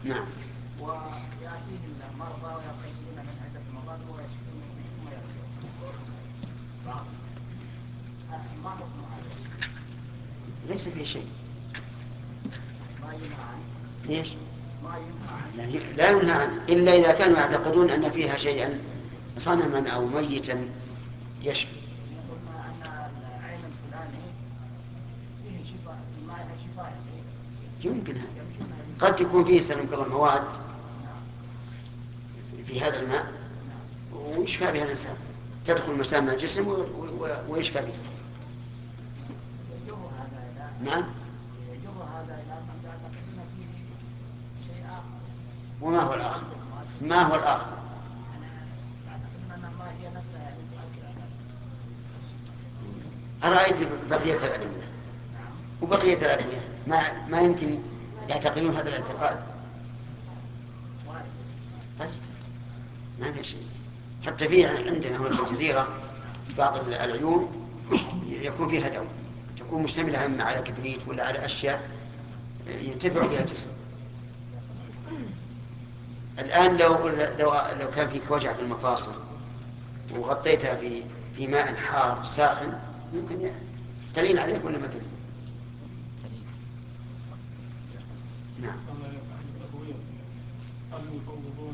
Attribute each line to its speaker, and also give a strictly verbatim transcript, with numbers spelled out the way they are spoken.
Speaker 1: نعم.
Speaker 2: ويأتيه المرضى ويغتسلون من عدة مرات ويشفون منهم ثم يرجعون بعض ما حكم هذا؟
Speaker 1: ليس فيه شيء.
Speaker 2: ما ينهى عنه.
Speaker 1: ليش؟
Speaker 2: ما ينهى عنه.
Speaker 1: لا لا ينهى عنه إلا إذا كانوا يعتقدون أن فيها شيئا صنما أو ميتا يشفي.
Speaker 2: قلنا أن العين الفلاني فيه شفاء، الماء شفاء.
Speaker 1: يمكن هذا. قد يكون فيه سلم كما مواد في هذا الماء ويشفى بها الإنسان، تدخل مسام الجسم ويشفى بها. نعم. وما هو الآخر؟ ما هو الآخر؟ أرأيت بقية الأدلة وبقية الأدوية ما ما يمكن يعتقدون هذا الاعتقاد. طيب ما في شيء. حتى في عندنا هنا في الجزيرة بعض العيون يكون فيها دواء، تكون مشتملة إما على كبريت ولا على أشياء ينتفع بها الجسم. الآن لو لو لو كان فيك وجع في المفاصل وغطيتها في في ماء حار ساخن يمكن تلين عليك ولا ما تلين؟ نعم.
Speaker 3: هل يفوضون